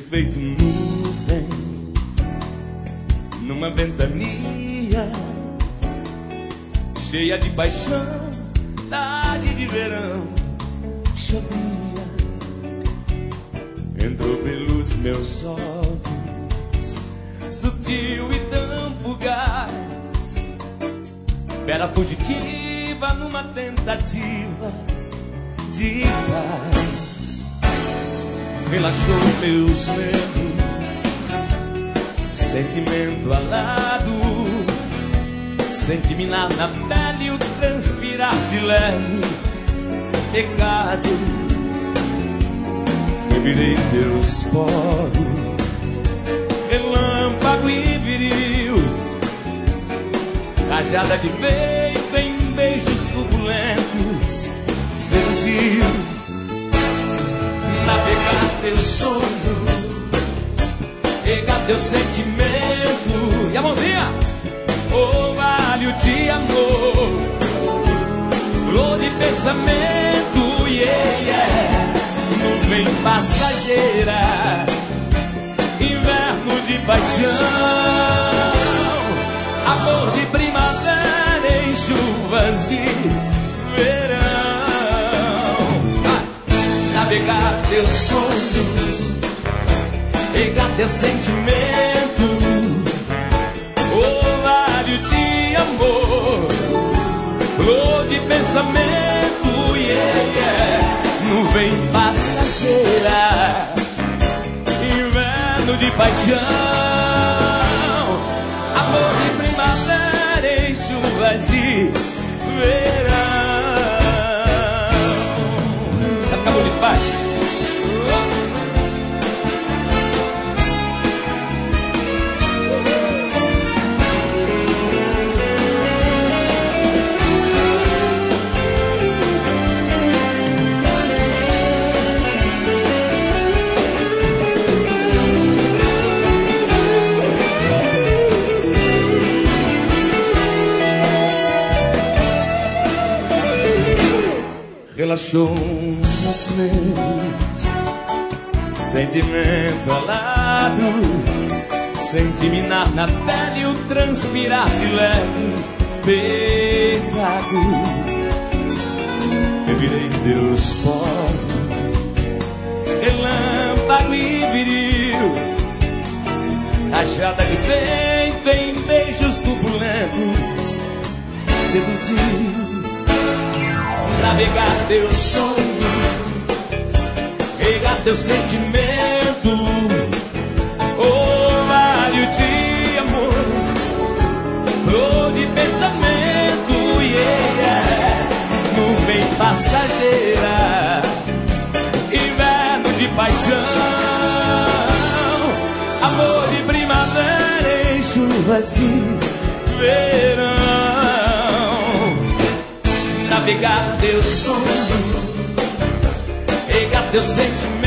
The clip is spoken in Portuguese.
feito nuvem numa ventania cheia de paixão, tarde de verão, chovia, entrou pelos meus olhos, sutil e tão fugaz, fera fugitiva numa tentativa de paz, relaxou meus medos, sentimento alado, senti-me na pele o transpirar de leve pecado, revirei teus poros, relâmpago e viril, rajada de vento em beijos turbulentos, seduziu, navegar teu sonho, pegar teu sentimento, e a mãozinha, orvalho de amor, flor de pensamento, yeah, yeah, nuvem passageira, inverno de paixão, amor de primavera em chuvas de verão, navegar teus sonhos, pegar teu sentimento, orvalho de amor, flor de pensamento, yeah, yeah, nuvem passageira, inverno de paixão, amor de primavera em chuvas de verão. Acabou de paz. Relaxou nos meus, sentimento alado, senti-me na pele o transpirar de leve pecado, revirei teus poros, relâmpago e viril, rajada de vento em beijos turbulentos, seduziu, navegar teu sonho, pegar teu sentimento, orvalho de amor, flor de pensamento, yeah, yeah, nuvem passageira, inverno de paixão, amor de primavera em chuvas de verão, navegar teu sonho, pegar teu sentimento,